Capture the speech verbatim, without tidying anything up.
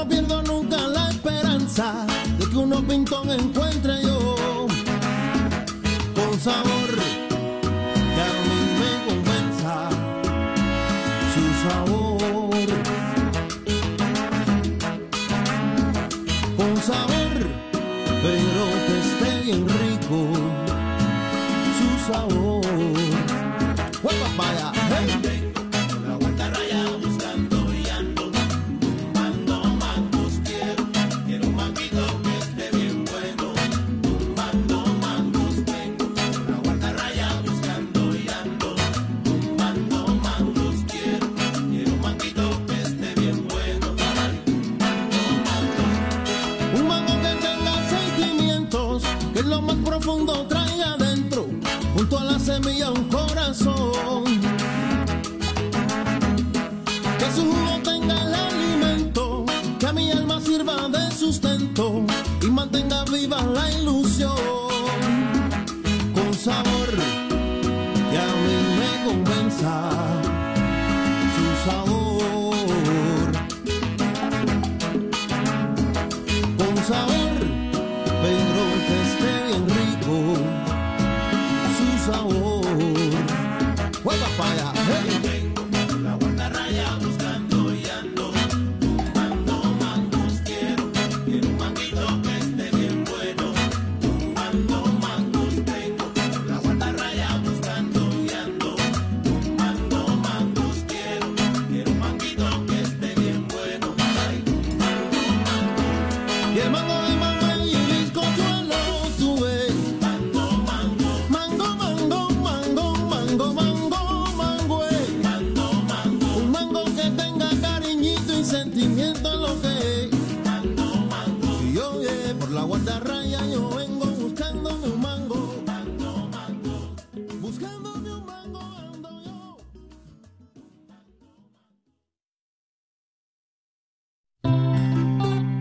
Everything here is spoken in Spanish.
no pierdo nunca la esperanza de que unos pintón encuentre yo con sabor que a mí me compensa su sabor, con sabor, pero que esté bien rico su sabor. ¡Hueva, vaya! ¡Hey! Que lo más profundo trae adentro, junto a la semilla un corazón. Que su jugo tenga el alimento, que a mi alma sirva de sustento y mantenga viva la ilusión. Con sabor que a mí me convenza su sabor. Con sabor, pero que esté bien rico su sabor. ¡Juega para allá! ¡Hey! Vengo por la guardarraya buscando y ando tumbando mangos. Quiero, quiero un manguito que esté bien bueno. Tumbando mangos. Vengo por la guardarraya buscando y ando tumbando mangos. Quiero, quiero un manguito que esté bien bueno. Ay, tumbando mangos. Y el mango de mamá y el bizcochuelo tuve. Mango, mango, Mango, mango, mango, mango, mango, mango, eh. mango, mango, Un mango que tenga cariñito y sentimiento en lo que es. mango, mango. Y yo, eh, por la guardarraya yo vengo buscando